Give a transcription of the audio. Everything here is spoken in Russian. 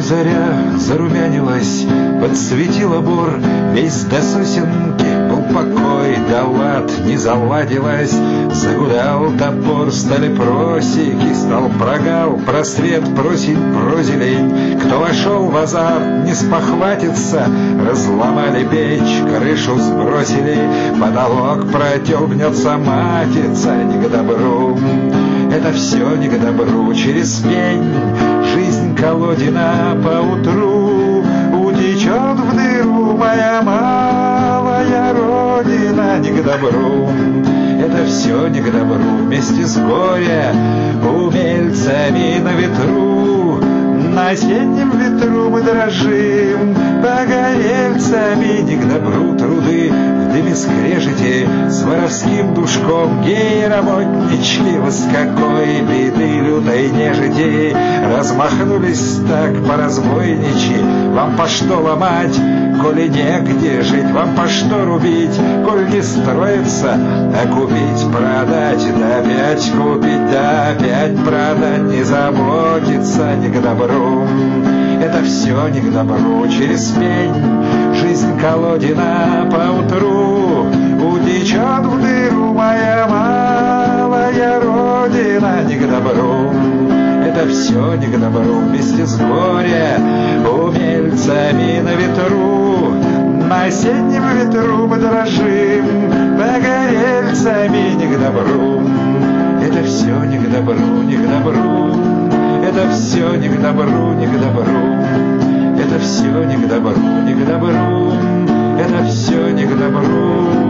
заря зарумянилась, подсветила бор, весь до сосенки был покой, да лад не заладилась. Загудал топор, стали просеки, стал прогал, просвет, просень, прозелень. Кто вошел в азарт, не спохватится, разломали печь, крышу сбросили, потолок протек, гнется матица, не к добру. Это все не к добру, через пень жизнь колодина поутру утечет в дыру, моя малая родина, не к добру. Это все не к добру, вместе с горя умельцами на ветру. На осеннем ветру мы дрожим, погорельцами, не к добру труды. В дыме скрежете с воровским душком, геи работничьи, с какой беды лютой нежити. Размахнулись так по-разбойничьи, вам по что ломать, коли негде жить, вам по что рубить, коль не строится, а купить, продать, да опять купить, да опять продать, не заботиться, не к добру. Это все не к добру, через пень жизнь колодина поутру утечет в дыру, моя малая родина, не к добру. Это все не к добру, вместе с горя умельцами на ветру. На осеннем ветру мы дрожим, погорельцами, не к добру. Это все не к добру, не к добру. Это все не к добру, не к добру. Это все не к добру, не к добру. Это все не к добру.